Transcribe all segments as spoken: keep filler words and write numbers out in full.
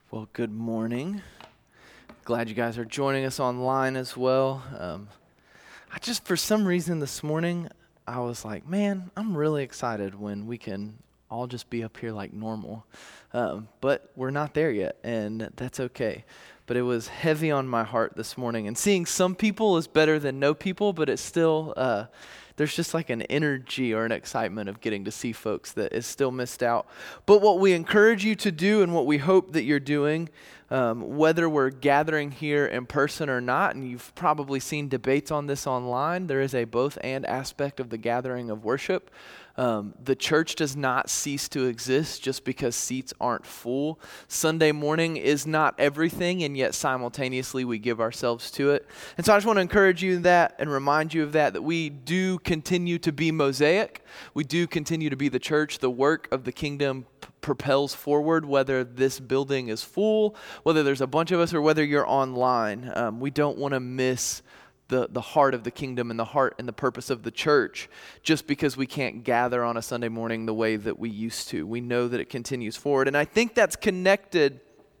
Well, good morning. Glad you guys are joining us online as well. Um, I just, for some reason this morning, I was like, man, I'm really excited when we can all just be up here like normal. Um, but we're not there yet, and that's okay. But it was heavy on my heart this morning. And seeing some people is better than no people, but it's still, uh, there's just like an energy or an excitement of getting to see folks that is still missed out. But what we encourage you to do and what we hope that you're doing, um, whether we're gathering here in person or not, and you've probably seen debates on this online, there is a both and aspect of the gathering of worship. Um, the church does not cease to exist just because seats aren't full. Sunday morning is not everything, and yet simultaneously we give ourselves to it. And so I just want to encourage you that and remind you of that, that we do continue to be Mosaic. We do continue to be the church. The work of the kingdom p- propels forward, whether this building is full, whether there's a bunch of us, or whether you're online. Um, we don't want to miss the the heart of the kingdom and the heart and the purpose of the church just because we can't gather on a Sunday morning the way that we used to. We know that it continues forward. And I think that's connected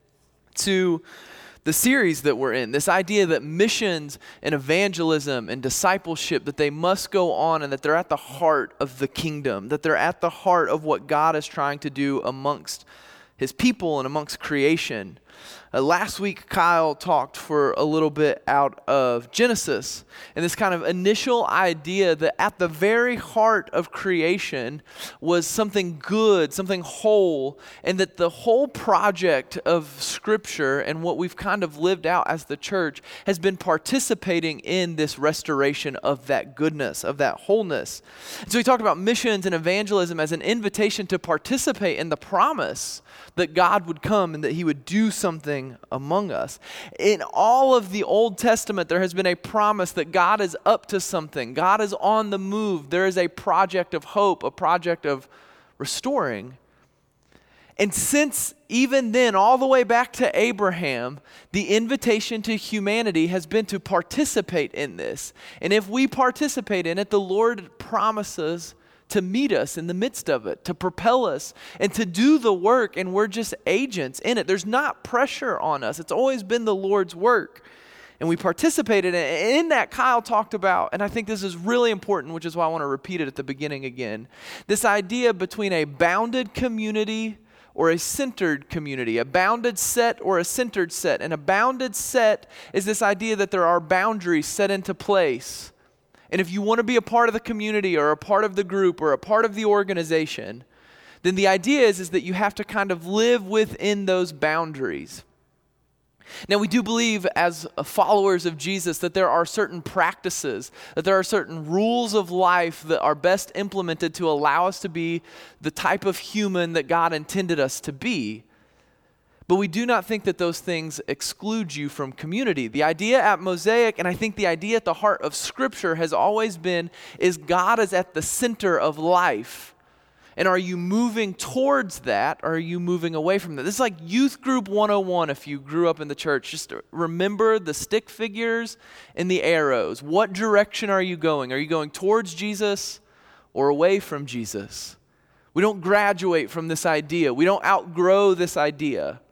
to the series that we're in, this idea that missions and evangelism and discipleship, that they must go on and that they're at the heart of the kingdom, that they're at the heart of what God is trying to do amongst his people and amongst creation. Uh, last week, Kyle talked for a little bit out of Genesis and this kind of initial idea that at the very heart of creation was something good, something whole, and that the whole project of Scripture and what we've kind of lived out as the church has been participating in this restoration of that goodness, of that wholeness. And so he talked about missions and evangelism as an invitation to participate in the promise that God would come and that he would do something among us. In all of the Old Testament, there has been a promise that God is up to something. God is on the move. There is a project of hope, a project of restoring. And since even then, all the way back to Abraham, the invitation to humanity has been to participate in this. And if we participate in it, the Lord promises to meet us in the midst of it, to propel us, and to do the work, and we're just agents in it. There's not pressure on us. It's always been the Lord's work, and we participated in it. In that, Kyle talked about, and I think this is really important, which is why I want to repeat it at the beginning again, this idea between a bounded community or a centered community, a bounded set or a centered set. And a bounded set is this idea that there are boundaries set into place. And if you want to be a part of the community or a part of the group or a part of the organization, then the idea is, is that you have to kind of live within those boundaries. Now, we do believe as followers of Jesus that there are certain practices, that there are certain rules of life that are best implemented to allow us to be the type of human that God intended us to be. But we do not think that those things exclude you from community. The idea at Mosaic, and I think the idea at the heart of Scripture has always been, is God is at the center of life. And are you moving towards that, or are you moving away from that? This is like Youth Group one oh one if you grew up in the church. Just remember the stick figures and the arrows. What direction are you going? Are you going towards Jesus or away from Jesus? We don't graduate from this idea. We don't outgrow this idea.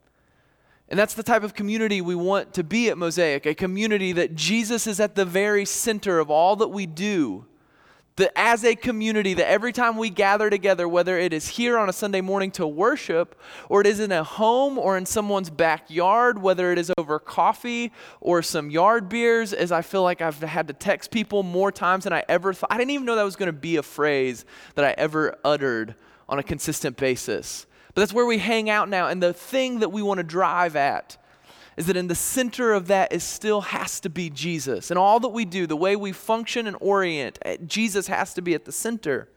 And that's the type of community we want to be at Mosaic, a community that Jesus is at the very center of all that we do. That as a community, that every time we gather together, whether it is here on a Sunday morning to worship, or it is in a home or in someone's backyard, whether it is over coffee or some yard beers, as I feel like I've had to text people more times than I ever thought. I didn't even know that was going to be a phrase that I ever uttered on a consistent basis. But that's where we hang out now, and the thing that we want to drive at is that in the center of that is still has to be Jesus. And all that we do, the way we function and orient, Jesus has to be at the center.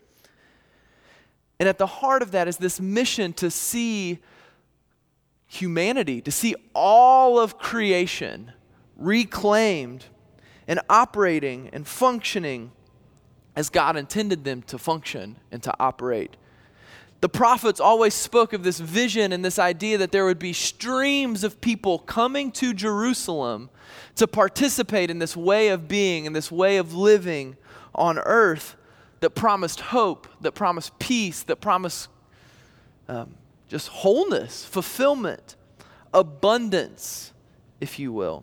And at the heart of that is this mission to see humanity, to see all of creation reclaimed and operating and functioning as God intended them to function and to operate. The prophets always spoke of this vision and this idea that there would be streams of people coming to Jerusalem to participate in this way of being and this way of living on earth that promised hope, that promised peace, that promised um, just wholeness, fulfillment, abundance, if you will.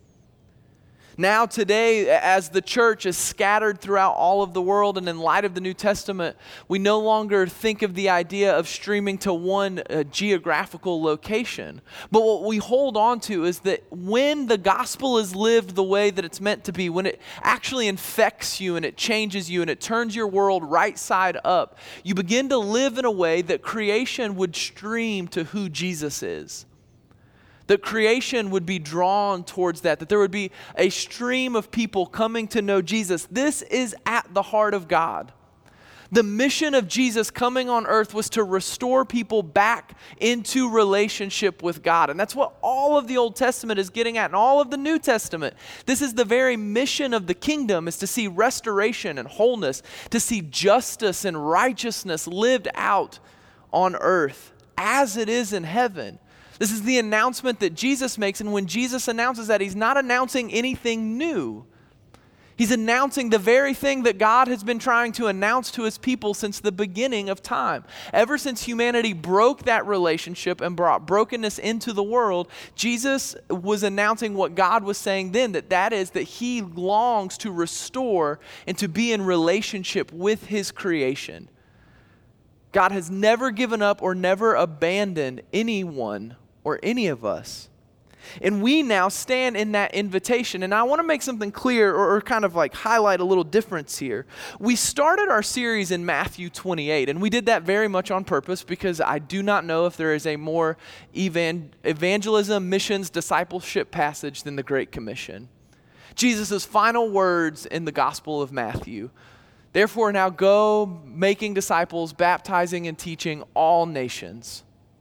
Now today, as the church is scattered throughout all of the world, and in light of the New Testament, we no longer think of the idea of streaming to one uh, geographical location. But what we hold on to is that when the gospel is lived the way that it's meant to be, when it actually infects you and it changes you and it turns your world right side up, you begin to live in a way that creation would stream to who Jesus is. That creation would be drawn towards that, that there would be a stream of people coming to know Jesus. This is at the heart of God. The mission of Jesus coming on earth was to restore people back into relationship with God. And that's what all of the Old Testament is getting at, and all of the New Testament. This is the very mission of the kingdom, is to see restoration and wholeness, to see justice and righteousness lived out on earth as it is in heaven. This is the announcement that Jesus makes, and when Jesus announces that, he's not announcing anything new. He's announcing the very thing that God has been trying to announce to his people since the beginning of time. Ever since humanity broke that relationship and brought brokenness into the world, Jesus was announcing what God was saying then, that that is that he longs to restore and to be in relationship with his creation. God has never given up or never abandoned anyone or any of us. And we now stand in that invitation. And I want to make something clear, or, or kind of like highlight a little difference here. We started our series in Matthew twenty-eight, and we did that very much on purpose because I do not know if there is a more evan- evangelism, missions, discipleship passage than the Great Commission. Jesus' final words in the Gospel of Matthew. Therefore now go, making disciples, baptizing and teaching all nations.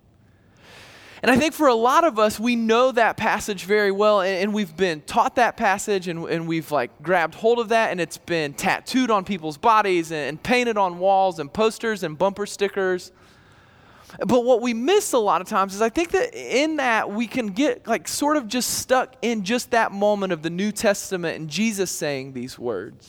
And I think for a lot of us, we know that passage very well, and, and we've been taught that passage, and, and we've like grabbed hold of that, and it's been tattooed on people's bodies and, and painted on walls and posters and bumper stickers. But what we miss a lot of times is I think that in that we can get like sort of just stuck in just that moment of the New Testament and Jesus saying these words.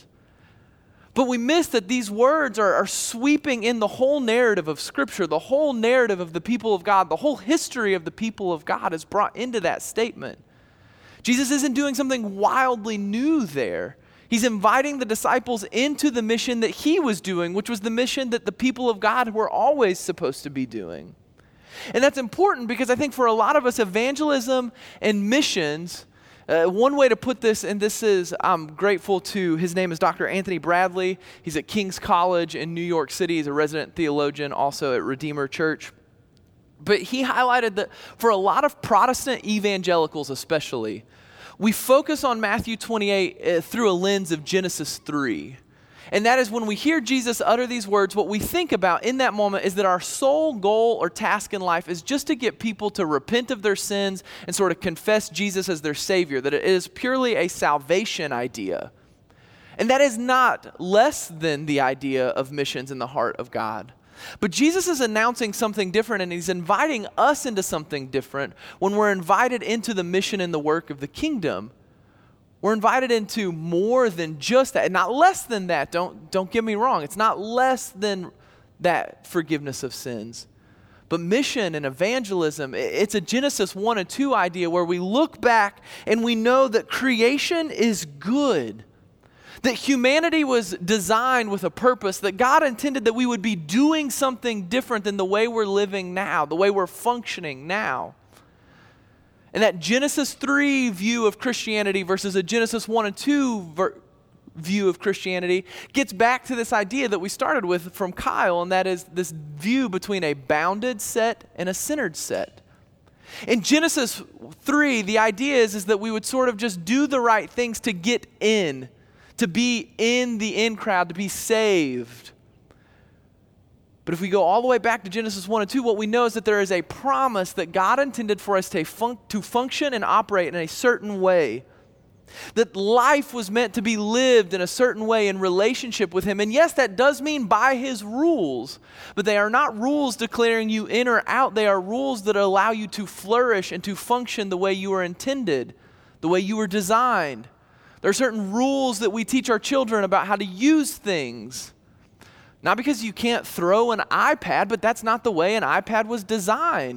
But we miss that these words are, are sweeping in the whole narrative of Scripture, the whole narrative of the people of God, the whole history of the people of God is brought into that statement. Jesus isn't doing something wildly new there. He's inviting the disciples into the mission that he was doing, which was the mission that the people of God were always supposed to be doing. And that's important because I think for a lot of us, evangelism and missions, Uh, one way to put this, and this is, I'm grateful to, his name is Doctor Anthony Bradley. He's at King's College in New York City. He's a resident theologian, also at Redeemer Church. But he highlighted that for a lot of Protestant evangelicals especially, we focus on Matthew twenty-eight uh, through a lens of Genesis three. And that is when we hear Jesus utter these words, what we think about in that moment is that our sole goal or task in life is just to get people to repent of their sins and sort of confess Jesus as their Savior, that it is purely a salvation idea. And that is not less than the idea of missions in the heart of God. But Jesus is announcing something different, and he's inviting us into something different when we're invited into the mission and the work of the kingdom. We're invited into more than just that, and not less than that. Don't, don't get me wrong. It's not less than that forgiveness of sins. But mission and evangelism, it's a Genesis one and two idea where we look back and we know that creation is good. That humanity was designed with a purpose, that God intended that we would be doing something different than the way we're living now, the way we're functioning now. And that Genesis three view of Christianity versus a Genesis one and two ver- view of Christianity gets back to this idea that we started with from Kyle, and that is this view between a bounded set and a centered set. In Genesis three, the idea is, is that we would sort of just do the right things to get in, to be in the in crowd, to be saved. But if we go all the way back to Genesis one and two, what we know is that there is a promise that God intended for us to, fun- to function and operate in a certain way. That life was meant to be lived in a certain way in relationship with Him. And yes, that does mean by His rules, but they are not rules declaring you in or out. They are rules that allow you to flourish and to function the way you were intended, the way you were designed. There are certain rules that we teach our children about how to use things. Not because you can't throw an iPad, but that's not the way an iPad was designed.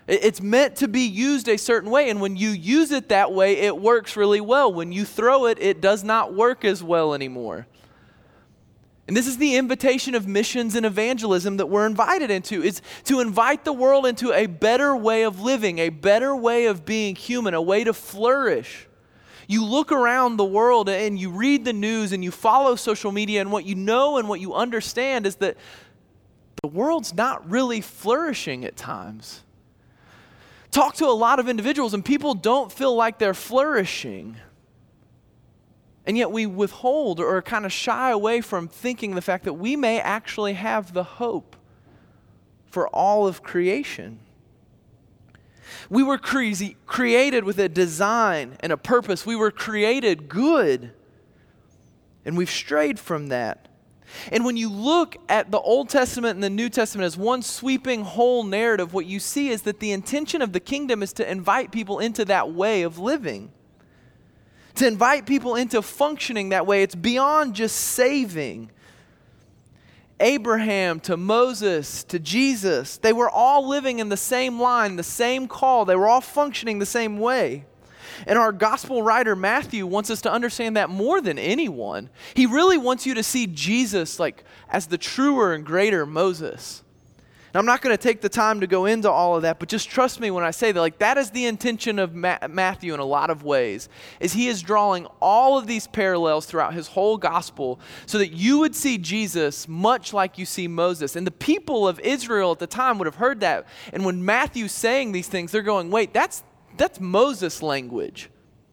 It's meant to be used a certain way, and when you use it that way, it works really well. When you throw it, it does not work as well anymore. And this is the invitation of missions and evangelism that we're invited into, is to invite the world into a better way of living, a better way of being human, a way to flourish. You look around the world and you read the news and you follow social media, and what you know and what you understand is that the world's not really flourishing at times. Talk to a lot of individuals and people don't feel like they're flourishing. And yet we withhold or kind of shy away from thinking the fact that we may actually have the hope for all of creation. We were cre- created with a design and a purpose. We were created good. And we've strayed from that. And when you look at the Old Testament and the New Testament as one sweeping whole narrative, what you see is that the intention of the kingdom is to invite people into that way of living. To invite people into functioning that way. It's beyond just saving. Abraham to Moses to Jesus, they were all living in the same line, the same call. They were all functioning the same way. And our gospel writer Matthew wants us to understand that more than anyone. He really wants you to see Jesus like as the truer and greater Moses. And I'm not going to take the time to go into all of that, but just trust me when I say that, like, that is the intention of Ma- Matthew in a lot of ways, is he is drawing all of these parallels throughout his whole gospel so that you would see Jesus much like you see Moses. And the people of Israel at the time would have heard that. And when Matthew's saying these things, they're going, wait, that's that's Moses language.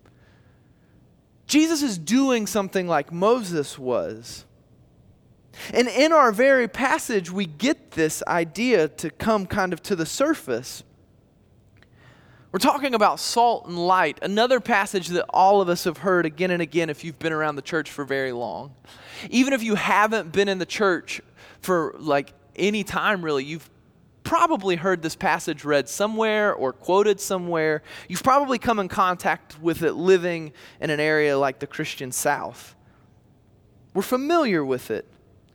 Jesus is doing something like Moses was. And in our very passage, we get this idea to come kind of to the surface. We're talking about salt and light, another passage that all of us have heard again and again if you've been around the church for very long. Even if you haven't been in the church for like any time really, you've probably heard this passage read somewhere or quoted somewhere. You've probably come in contact with it living in an area like the Christian South. We're familiar with it.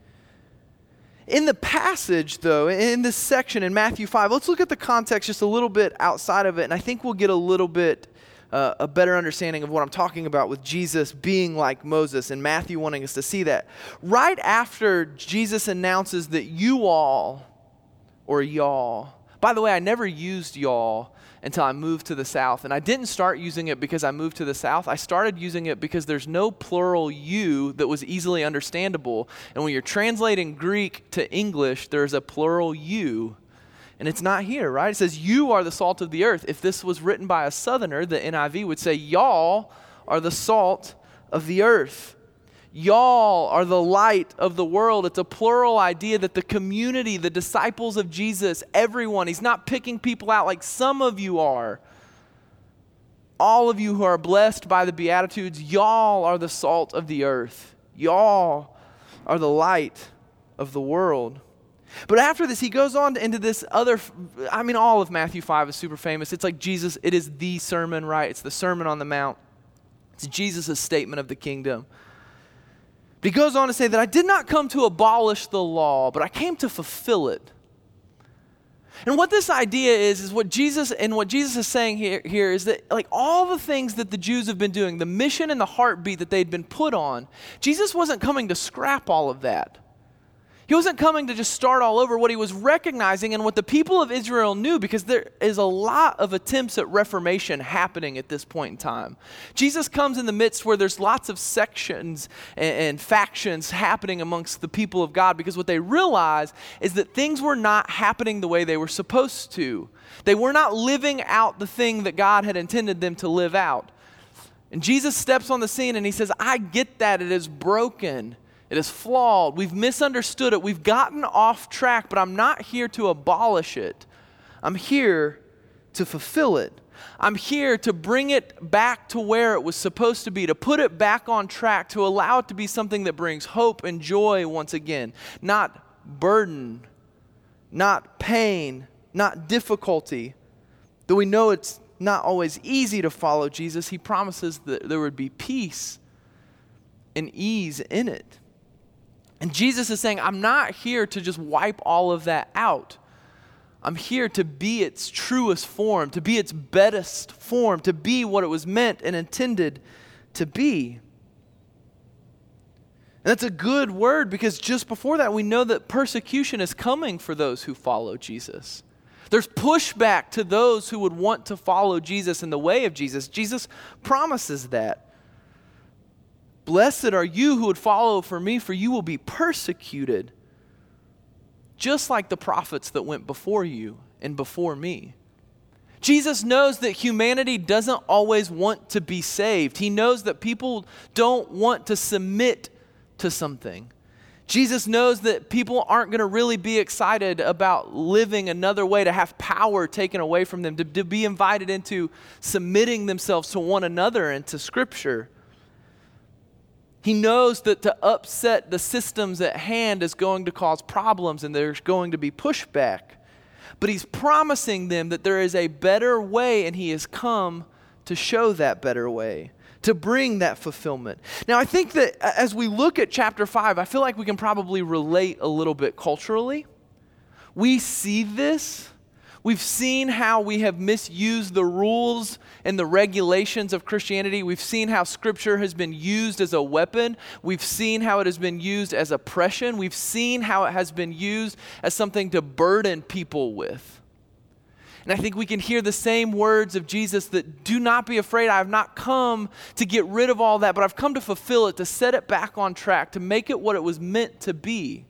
In the passage, though, in this section in Matthew five, let's look at the context just a little bit outside of it, and I think we'll get a little bit uh, a better understanding of what I'm talking about with Jesus being like Moses and Matthew wanting us to see that. Right after Jesus announces that you all, or y'all, by the way, I never used y'all until I moved to the South, and I didn't start using it because I moved to the South. I started using it because there's no plural you that was easily understandable, and when you're translating Greek to English, there's a plural you, and it's not here, right? It says you are the salt of the earth. If this was written by a Southerner, the N I V would say y'all are the salt of the earth. Y'all are the light of the world. It's a plural idea that the community, the disciples of Jesus, everyone, he's not picking people out like some of you are. All of you who are blessed by the Beatitudes, y'all are the salt of the earth. Y'all are the light of the world. But after this, he goes on into this other, I mean, all of Matthew five is super famous. It's like Jesus, it is the sermon, right? It's the Sermon on the Mount. It's Jesus' statement of the kingdom. But he goes on to say that I did not come to abolish the law, but I came to fulfill it. And what this idea is, is what Jesus, and what Jesus is saying here, here is that like all the things that the Jews have been doing, the mission and the heartbeat that they'd been put on, Jesus wasn't coming to scrap all of that. He wasn't coming to just start all over. What he was recognizing and what the people of Israel knew, because there is a lot of attempts at reformation happening at this point in time. Jesus comes in the midst where there's lots of sections and, and factions happening amongst the people of God, because what they realize is that things were not happening the way they were supposed to. They were not living out the thing that God had intended them to live out. And Jesus steps on the scene and he says, I get that. It is broken. It is flawed. We've misunderstood it. We've gotten off track, but I'm not here to abolish it. I'm here to fulfill it. I'm here to bring it back to where it was supposed to be, to put it back on track, to allow it to be something that brings hope and joy once again, not burden, not pain, not difficulty. Though we know it's not always easy to follow Jesus, he promises that there would be peace and ease in it. And Jesus is saying, I'm not here to just wipe all of that out. I'm here to be its truest form, to be its best form, to be what it was meant and intended to be. And that's a good word because just before that, we know that persecution is coming for those who follow Jesus. There's pushback to those who would want to follow Jesus in the way of Jesus. Jesus promises that. Blessed are you who would follow for me, for you will be persecuted, just like the prophets that went before you and before me. Jesus knows that humanity doesn't always want to be saved. He knows that people don't want to submit to something. Jesus knows that people aren't going to really be excited about living another way, to have power taken away from them, to, to be invited into submitting themselves to one another and to Scripture. He knows that to upset the systems at hand is going to cause problems and there's going to be pushback. But he's promising them that there is a better way, and he has come to show that better way, to bring that fulfillment. Now, I think that as we look at chapter five, I feel like we can probably relate a little bit culturally. We see this. We've seen how we have misused the rules and the regulations of Christianity. We've seen how Scripture has been used as a weapon. We've seen how it has been used as oppression. We've seen how it has been used as something to burden people with. And I think we can hear the same words of Jesus that do not be afraid. I have not come to get rid of all that, but I've come to fulfill it, to set it back on track, to make it what it was meant to be.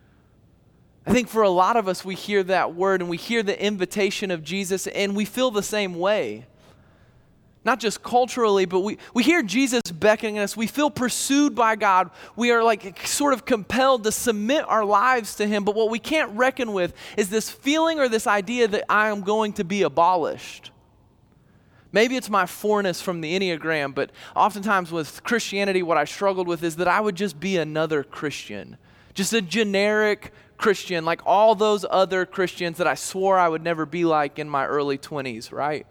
I think for a lot of us, we hear that word and we hear the invitation of Jesus and we feel the same way. Not just culturally, but we, we hear Jesus beckoning us. We feel pursued by God. We are like sort of compelled to submit our lives to Him. But what we can't reckon with is this feeling or this idea that I am going to be abolished. Maybe it's my fourness from the Enneagram, but oftentimes with Christianity, what I struggled with is that I would just be another Christian. Just a generic Christian, like all those other Christians that I swore I would never be like in my early twenties, right?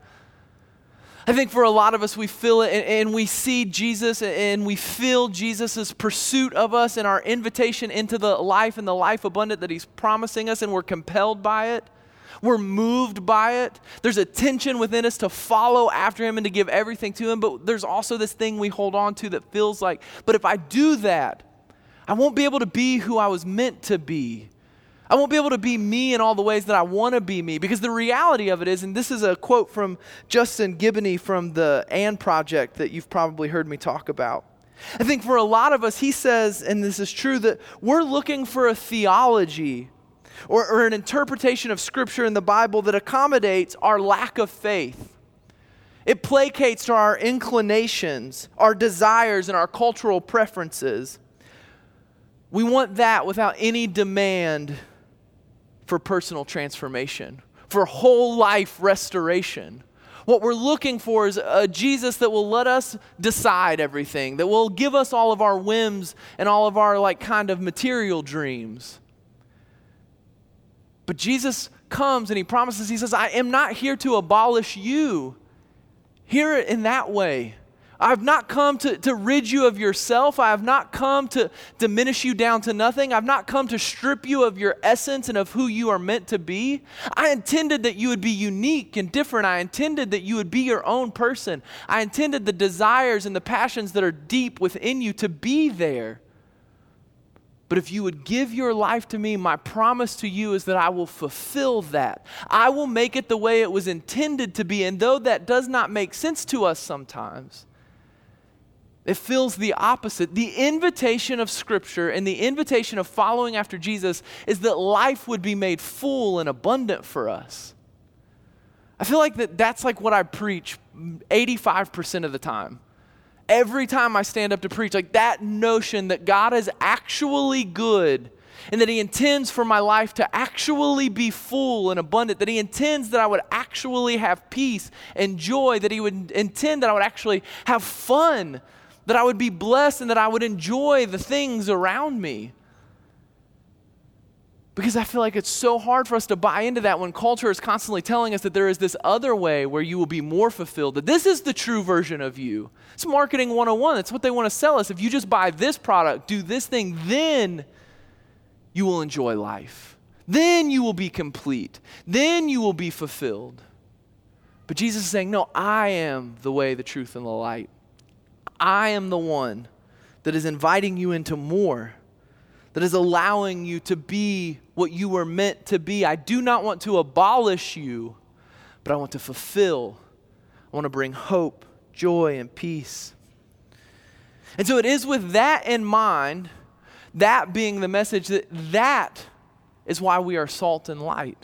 I think for a lot of us, we feel it and, and we see Jesus and we feel Jesus' pursuit of us and our invitation into the life and the life abundant that He's promising us, and we're compelled by it. We're moved by it. There's a tension within us to follow after Him and to give everything to Him, but there's also this thing we hold on to that feels like, but if I do that, I won't be able to be who I was meant to be. I won't be able to be me in all the ways that I want to be me, because the reality of it is, and this is a quote from Justin Giboney from the And Project that you've probably heard me talk about. I think for a lot of us, he says, and this is true, that we're looking for a theology or, or an interpretation of Scripture in the Bible that accommodates our lack of faith. It placates to our inclinations, our desires, and our cultural preferences. We want that without any demand for personal transformation, for whole life restoration. What we're looking for is a Jesus that will let us decide everything, that will give us all of our whims and all of our like kind of material dreams. But Jesus comes and He promises, He says, I am not here to abolish you. Hear it in that way. I have not come to, to rid you of yourself. I have not come to diminish you down to nothing. I've not come to strip you of your essence and of who you are meant to be. I intended that you would be unique and different. I intended that you would be your own person. I intended the desires and the passions that are deep within you to be there. But if you would give your life to me, my promise to you is that I will fulfill that. I will make it the way it was intended to be. And though that does not make sense to us sometimes, it feels the opposite. The invitation of Scripture and the invitation of following after Jesus is that life would be made full and abundant for us. I feel like that that's like what I preach eighty-five percent of the time. Every time I stand up to preach, like that notion that God is actually good and that He intends for my life to actually be full and abundant, that He intends that I would actually have peace and joy, that He would intend that I would actually have fun, that I would be blessed and that I would enjoy the things around me. Because I feel like it's so hard for us to buy into that when culture is constantly telling us that there is this other way where you will be more fulfilled, that this is the true version of you. It's marketing one oh one. It's what they want to sell us. If you just buy this product, do this thing, then you will enjoy life. Then you will be complete. Then you will be fulfilled. But Jesus is saying, no, I am the way, the truth, and the light. I am the one that is inviting you into more, that is allowing you to be what you were meant to be. I do not want to abolish you, but I want to fulfill. I want to bring hope, joy, and peace. And so it is with that in mind, that being the message, that that is why we are salt and light.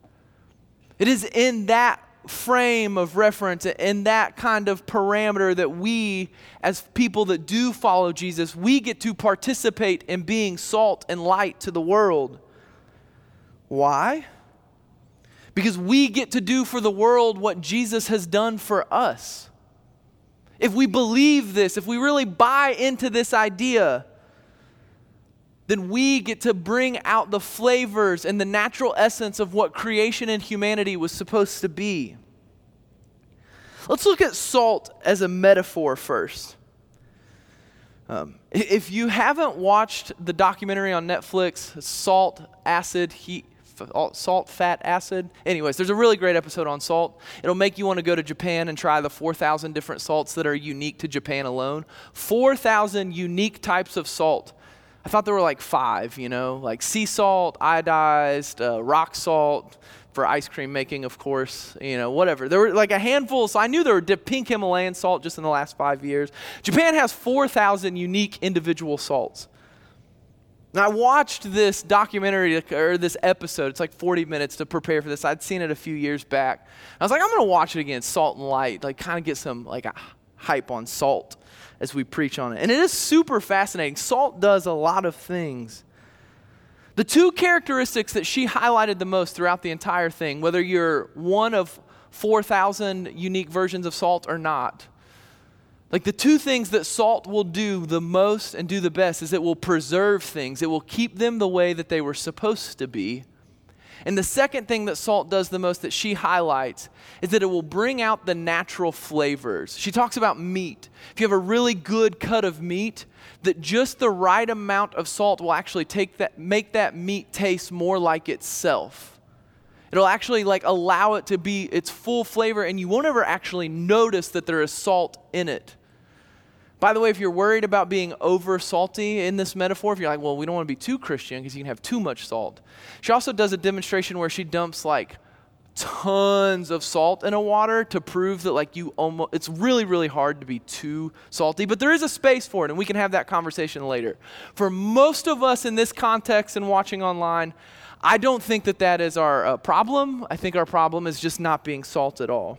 It is in that frame of reference, in that kind of parameter, that we, as people that do follow Jesus, we get to participate in being salt and light to the world. Why? Because we get to do for the world what Jesus has done for us. If we believe this, if we really buy into this idea, then we get to bring out the flavors and the natural essence of what creation and humanity was supposed to be. Let's look at salt as a metaphor first. Um, if you haven't watched the documentary on Netflix, Salt, Acid, Heat, Salt, Fat, Acid. Anyways, there's a really great episode on salt. It'll make you want to go to Japan and try the four thousand different salts that are unique to Japan alone. four thousand unique types of salt. I thought there were like five, you know, like sea salt, iodized, uh, rock salt for ice cream making, of course, you know, whatever. There were like a handful, so I knew there were pink Himalayan salt just in the last five years. Japan has four thousand unique individual salts. Now, I watched this documentary, or this episode, it's like forty minutes to prepare for this. I'd seen it a few years back. I was like, I'm going to watch it again, Salt and Light, like kind of get some like a hype on salt as we preach on it. And it is super fascinating. Salt does a lot of things. The two characteristics that she highlighted the most throughout the entire thing, whether you're one of four thousand unique versions of salt or not, like the two things that salt will do the most and do the best is it will preserve things. It will keep them the way that they were supposed to be. And the second thing that salt does the most that she highlights is that it will bring out the natural flavors. She talks about meat. If you have a really good cut of meat, that just the right amount of salt will actually take that, make that meat taste more like itself. It'll actually like allow it to be its full flavor, and you won't ever actually notice that there is salt in it. By the way, if you're worried about being over salty in this metaphor, if you're like, well, we don't want to be too Christian because you can have too much salt. She also does a demonstration where she dumps like tons of salt in a water to prove that like you almost, it's really, really hard to be too salty, but there is a space for it, and we can have that conversation later. For most of us in this context and watching online, I don't think that that is our uh, problem. I think our problem is just not being salt at all.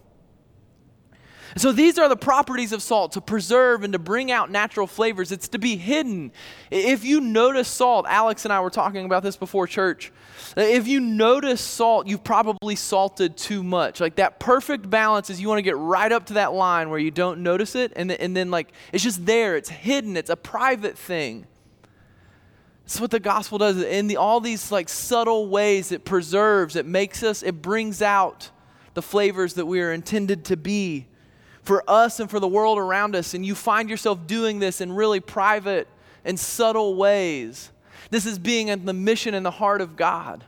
So these are the properties of salt, to preserve and to bring out natural flavors. It's to be hidden. If you notice salt, Alex and I were talking about this before church. If you notice salt, you've probably salted too much. Like that perfect balance is you want to get right up to that line where you don't notice it, and, and then like it's just there, it's hidden, it's a private thing. That's what the gospel does. In the, all these like subtle ways, it preserves, it makes us, it brings out the flavors that we are intended to be for us and for the world around us. And you find yourself doing this in really private and subtle ways. This is being in the mission in the heart of God.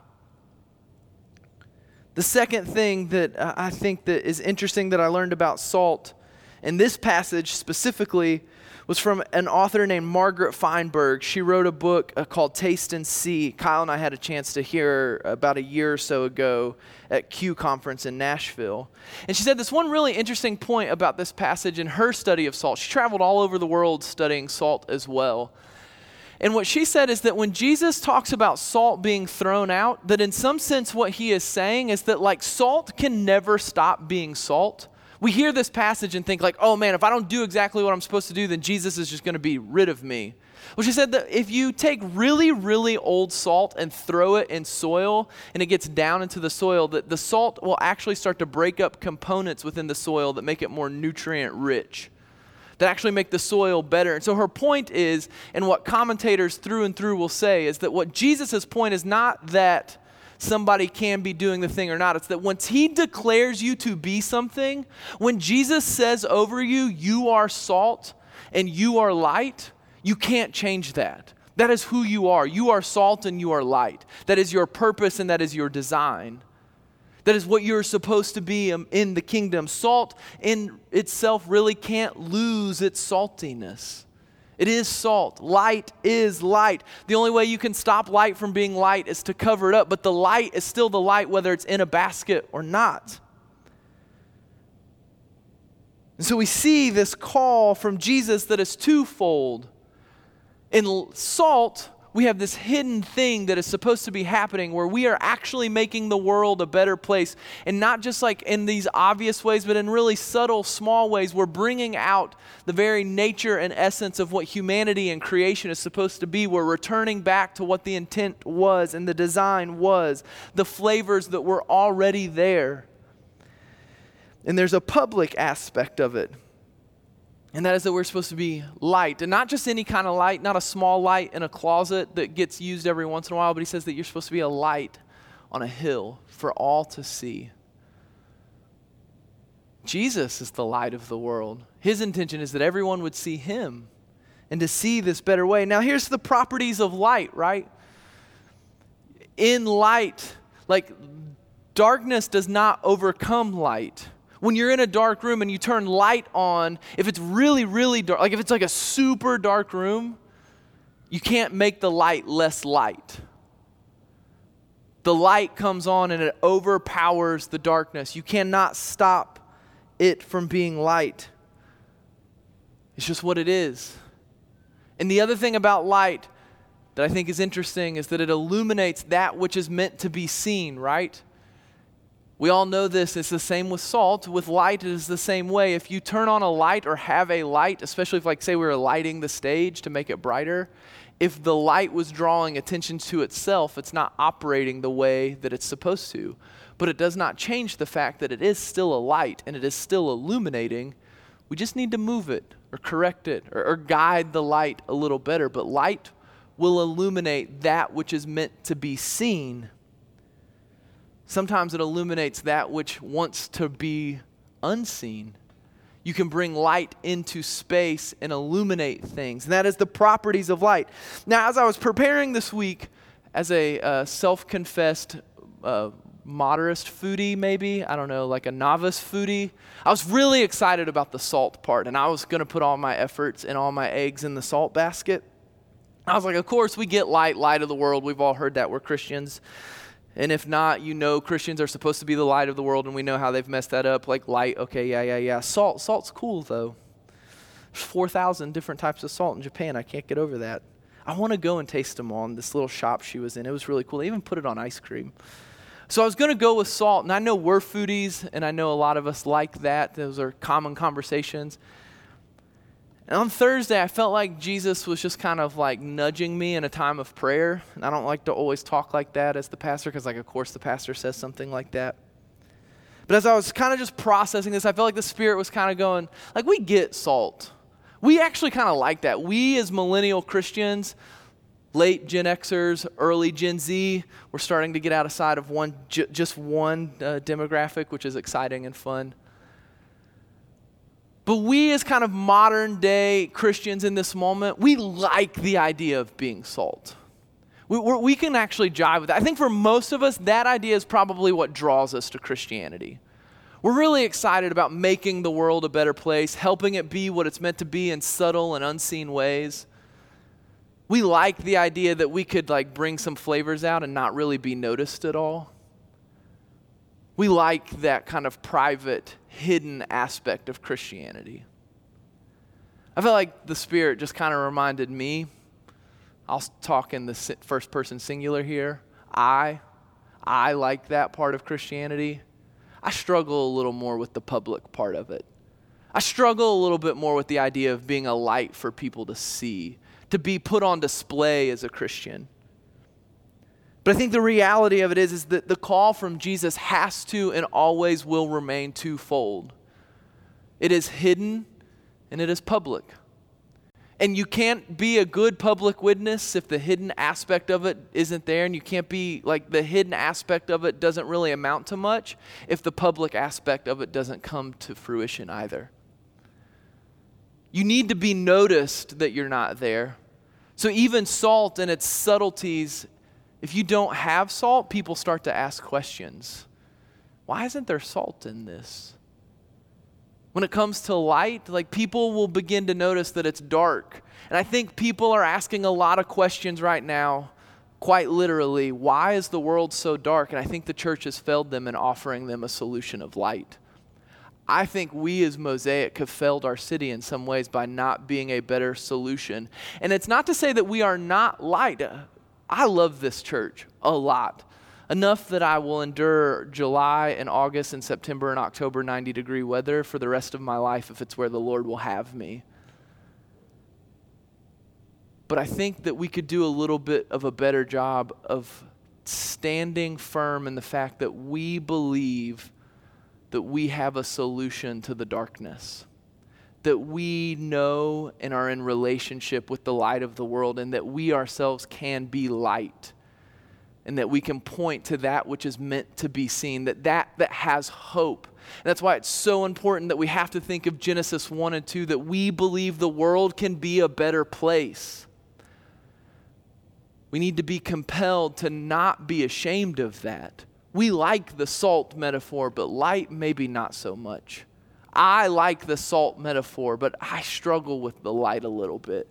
The second thing that uh, I think that is interesting that I learned about salt in this passage specifically was from an author named Margaret Feinberg. She wrote a book uh, called Taste and See. Kyle and I had a chance to hear her about a year or so ago at Q Conference in Nashville. And she said this one really interesting point about this passage in her study of salt. She traveled all over the world studying salt as well. And what she said is that when Jesus talks about salt being thrown out, that in some sense what he is saying is that like salt can never stop being salt. We hear this passage and think like, oh man, if I don't do exactly what I'm supposed to do, then Jesus is just going to be rid of me. Well, she said that if you take really, really old salt and throw it in soil and it gets down into the soil, that the salt will actually start to break up components within the soil that make it more nutrient rich, that actually make the soil better. And so her point is, and what commentators through and through will say, is that what Jesus' point is not that somebody can be doing the thing or not. It's that once he declares you to be something, when Jesus says over you, you are salt and you are light, you can't change that. That is who you are. You are salt and you are light. That is your purpose and that is your design. That is what you're supposed to be in the kingdom. Salt in itself really can't lose its saltiness. It is salt. Light is light. The only way you can stop light from being light is to cover it up, but the light is still the light whether it's in a basket or not. And so we see this call from Jesus that is twofold. In salt, we have this hidden thing that is supposed to be happening where we are actually making the world a better place. And not just like in these obvious ways, but in really subtle, small ways. We're bringing out the very nature and essence of what humanity and creation is supposed to be. We're returning back to what the intent was and the design was, the flavors that were already there. And there's a public aspect of it. And that is that we're supposed to be light. And not just any kind of light, not a small light in a closet that gets used every once in a while, but he says that you're supposed to be a light on a hill for all to see. Jesus is the light of the world. His intention is that everyone would see him and to see this better way. Now here's the properties of light, right? In light, like darkness does not overcome light. When you're in a dark room and you turn light on, if it's really, really dark, like if it's like a super dark room, you can't make the light less light. The light comes on and it overpowers the darkness. You cannot stop it from being light. It's just what it is. And the other thing about light that I think is interesting is that it illuminates that which is meant to be seen, right? We all know this. It's the same with salt. With light, it is the same way. If you turn on a light or have a light, especially if, like, say we were lighting the stage to make it brighter, if the light was drawing attention to itself, it's not operating the way that it's supposed to. But it does not change the fact that it is still a light and it is still illuminating. We just need to move it or correct it or, or guide the light a little better. But light will illuminate that which is meant to be seen. Sometimes it illuminates that which wants to be unseen. You can bring light into space and illuminate things. And that is the properties of light. Now, as I was preparing this week as a uh, self-confessed uh, moderate foodie, maybe, I don't know, like a novice foodie, I was really excited about the salt part. And I was going to put all my efforts and all my eggs in the salt basket. I was like, of course, we get light, light of the world. We've all heard that. We're Christians. And if not, you know Christians are supposed to be the light of the world, and we know how they've messed that up. Like light, okay, yeah, yeah, yeah. Salt, salt's cool, though. There's four thousand different types of salt in Japan. I can't get over that. I want to go and taste them all in this little shop she was in. It was really cool. They even put it on ice cream. So I was going to go with salt, and I know we're foodies, and I know a lot of us like that. Those are common conversations. And on Thursday, I felt like Jesus was just kind of like nudging me in a time of prayer. And I don't like to always talk like that as the pastor because, like, of course, the pastor says something like that. But as I was kind of just processing this, I felt like the Spirit was kind of going, like, we get salt. We actually kind of like that. We as millennial Christians, late Gen Xers, early Gen Z, we're starting to get outside of one, j- just one uh, demographic, which is exciting and fun. But we as kind of modern day Christians in this moment, we like the idea of being salt. We, we're, we can actually jive with that. I think for most of us, that idea is probably what draws us to Christianity. We're really excited about making the world a better place, helping it be what it's meant to be in subtle and unseen ways. We like the idea that we could like bring some flavors out and not really be noticed at all. We like that kind of private, hidden aspect of Christianity. I felt like the Spirit just kind of reminded me, I'll talk in the first person singular here, I, I like that part of Christianity. I struggle a little more with the public part of it. I struggle a little bit more with the idea of being a light for people to see, to be put on display as a Christian. But I think the reality of it is, is that the call from Jesus has to and always will remain twofold. It is hidden and it is public. And you can't be a good public witness if the hidden aspect of it isn't there, and you can't be, like, the hidden aspect of it doesn't really amount to much if the public aspect of it doesn't come to fruition either. You need to be noticed that you're not there So even salt and its subtleties, if you don't have salt, people start to ask questions. Why isn't there salt in this? When it comes to light, like people will begin to notice that it's dark. And I think people are asking a lot of questions right now, quite literally, why is the world so dark? And I think the church has failed them in offering them a solution of light. I think we as Mosaic have failed our city in some ways by not being a better solution. And it's not to say that we are not light. I love this church a lot. Enough that I will endure July and August and September and October ninety degree weather for the rest of my life if it's where the Lord will have me. But I think that we could do a little bit of a better job of standing firm in the fact that we believe that we have a solution to the darkness, that we know and are in relationship with the light of the world, and that we ourselves can be light, and that we can point to that which is meant to be seen, that that, that has hope. And that's why it's so important that we have to think of Genesis one and two, that we believe the world can be a better place. We need to be compelled to not be ashamed of that. We like the salt metaphor, but light maybe not so much. I like the salt metaphor, but I struggle with the light a little bit.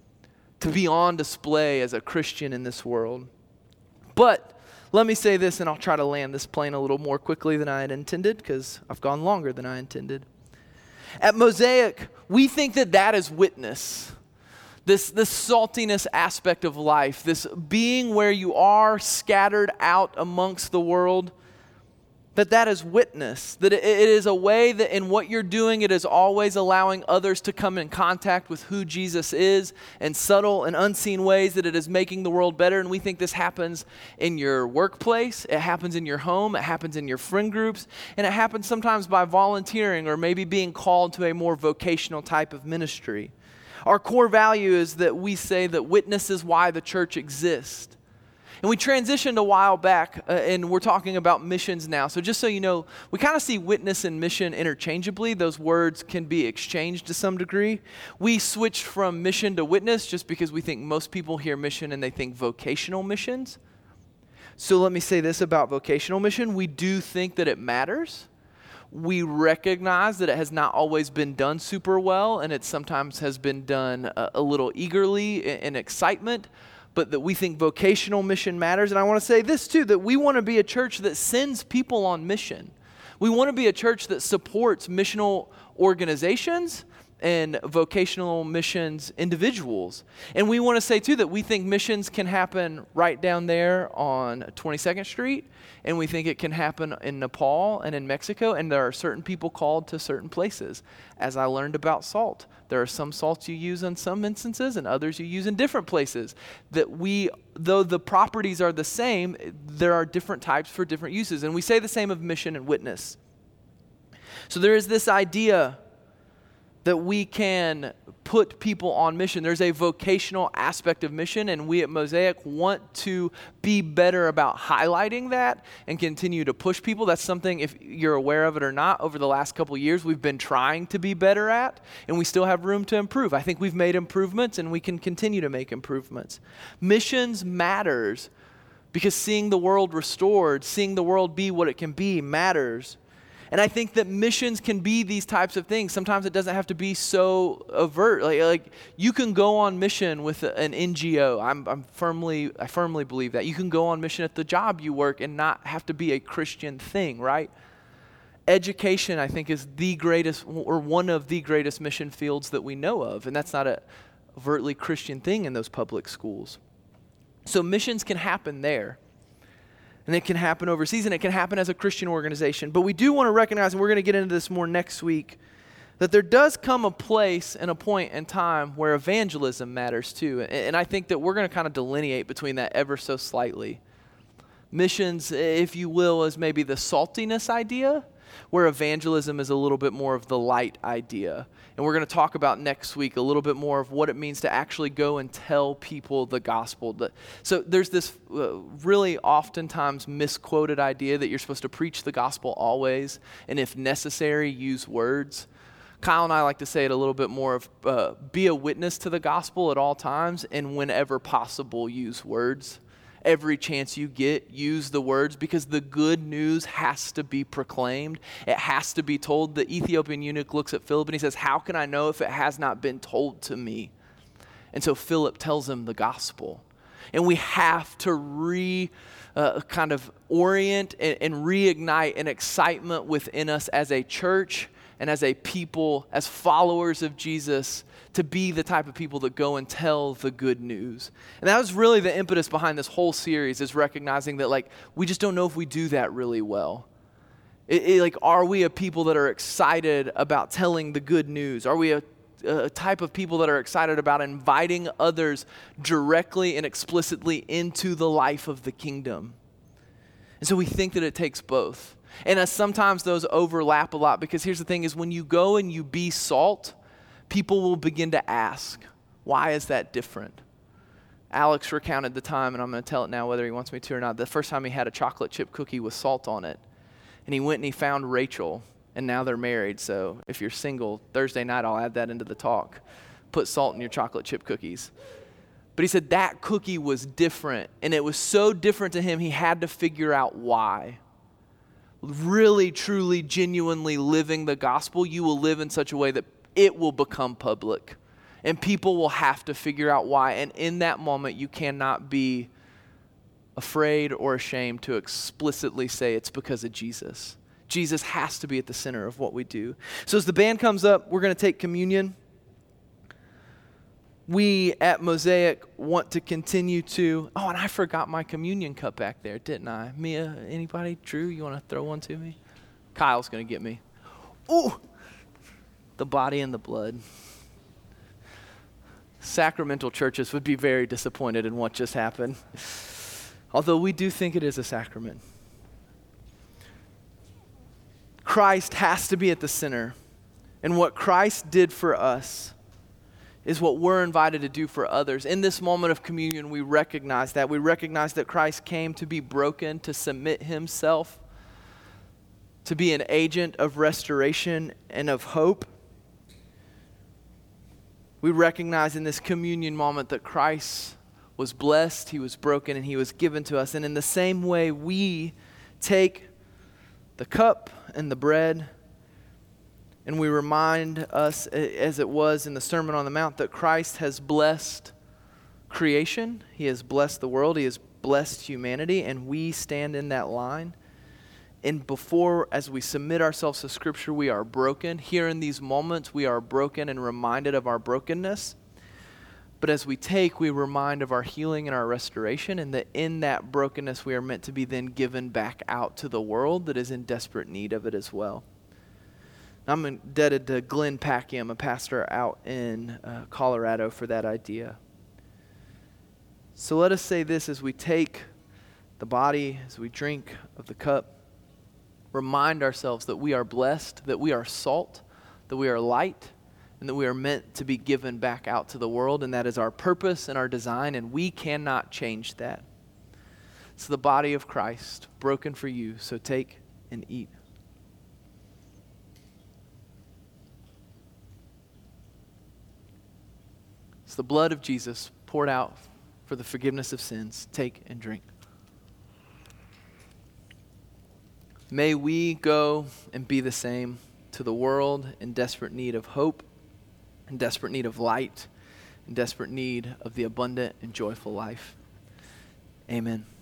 To be on display as a Christian in this world. But let me say this, and I'll try to land this plane a little more quickly than I had intended, because I've gone longer than I intended. At Mosaic, we think that that is witness. This, this saltiness aspect of life, this being where you are scattered out amongst the world, that that is witness, that it, it is a way that in what you're doing, it is always allowing others to come in contact with who Jesus is in subtle and unseen ways, that it is making the world better. And we think this happens in your workplace, it happens in your home, it happens in your friend groups, and it happens sometimes by volunteering or maybe being called to a more vocational type of ministry. Our core value is that we say that witness is why the church exists. And we transitioned a while back, uh, and we're talking about missions now. So just so you know, we kind of see witness and mission interchangeably. Those words can be exchanged to some degree. We switched from mission to witness just because we think most people hear mission and they think vocational missions. So let me say this about vocational mission. We do think that it matters. We recognize that it has not always been done super well, and it sometimes has been done a, a little eagerly in, in excitement, but that we think vocational mission matters. And I want to say this too, that we want to be a church that sends people on mission. We want to be a church that supports missional organizations and vocational missions individuals. And we want to say too that we think missions can happen right down there on twenty-second Street, and we think it can happen in Nepal and in Mexico, and there are certain people called to certain places. As I learned about salt, there are some salts you use in some instances and others you use in different places. That we, though the properties are the same, there are different types for different uses. And we say the same of mission and witness. So there is this idea that we can put people on mission. There's a vocational aspect of mission, and we at Mosaic want to be better about highlighting that and continue to push people. That's something, if you're aware of it or not, over the last couple of years we've been trying to be better at, and we still have room to improve. I think we've made improvements, and we can continue to make improvements. Missions matters because seeing the world restored, seeing the world be what it can be matters. And I think that missions can be these types of things. Sometimes it doesn't have to be so overt. Like, like you can go on mission with an N G O. I'm, I'm firmly, I firmly believe that. You can go on mission at the job you work and not have to be a Christian thing, right? Education, I think, is the greatest, or one of the greatest mission fields that we know of. And that's not an overtly Christian thing in those public schools. So missions can happen there. And it can happen overseas, and it can happen as a Christian organization. But we do want to recognize, and we're going to get into this more next week, that there does come a place and a point in time where evangelism matters too. And I think that we're going to kind of delineate between that ever so slightly. Missions, if you will, is maybe the saltiness idea, where evangelism is a little bit more of the light idea. And we're going to talk about next week a little bit more of what it means to actually go and tell people the gospel. So there's this uh, really oftentimes misquoted idea that you're supposed to preach the gospel always, and if necessary, use words. Kyle and I like to say it a little bit more of uh, be a witness to the gospel at all times, and whenever possible, use words. Every chance you get, use the words, because the good news has to be proclaimed. It has to be told. The Ethiopian eunuch looks at Philip and he says, how can I know if it has not been told to me? And so Philip tells him the gospel. And we have to re uh, kind of orient and, and reignite an excitement within us as a church and as a people, as followers of Jesus, to be the type of people that go and tell the good news. And that was really the impetus behind this whole series, is recognizing that, like, we just don't know if we do that really well. It, it, like, are we a people that are excited about telling the good news? Are we a, a type of people that are excited about inviting others directly and explicitly into the life of the kingdom? And so we think that it takes both. And as sometimes those overlap a lot, because here's the thing is when you go and you be salt, people will begin to ask, why is that different? Alex recounted the time, and I'm going to tell it now whether he wants me to or not, the first time he had a chocolate chip cookie with salt on it. And he went and he found Rachel, and now they're married. So if you're single, Thursday night I'll add that into the talk. Put salt in your chocolate chip cookies. But he said that cookie was different, and it was so different to him he had to figure out why. Really, truly, genuinely living the gospel, you will live in such a way that it will become public. And people will have to figure out why. And in that moment, you cannot be afraid or ashamed to explicitly say it's because of Jesus. Jesus has to be at the center of what we do. So as the band comes up, we're going to take communion. We at Mosaic want to continue to, oh, and I forgot my communion cup back there, didn't I? Mia, anybody? Drew, you want to throw one to me? Kyle's going to get me. Ooh, the body and the blood. Sacramental churches would be very disappointed in what just happened, although we do think it is a sacrament. Christ has to be at the center, and what Christ did for us is what we're invited to do for others. In this moment of communion, we recognize that. We recognize that Christ came to be broken, to submit himself, to be an agent of restoration and of hope. We recognize in this communion moment that Christ was blessed, he was broken, and he was given to us. And in the same way, we take the cup and the bread, and we remind us, as it was in the Sermon on the Mount, that Christ has blessed creation. He has blessed the world. He has blessed humanity, and we stand in that line. And before, as we submit ourselves to Scripture, we are broken. Here in these moments, we are broken and reminded of our brokenness. But as we take, we remind of our healing and our restoration, and that in that brokenness, we are meant to be then given back out to the world that is in desperate need of it as well. I'm indebted to Glenn Packiam, a pastor out in uh, Colorado, for that idea. So let us say this as we take the body, as we drink of the cup, remind ourselves that we are blessed, that we are salt, that we are light, and that we are meant to be given back out to the world, and that is our purpose and our design, and we cannot change that. It's the body of Christ, broken for you, so take and eat. It's the blood of Jesus poured out for the forgiveness of sins. Take and drink. May we go and be the same to the world in desperate need of hope, in desperate need of light, in desperate need of the abundant and joyful life. Amen.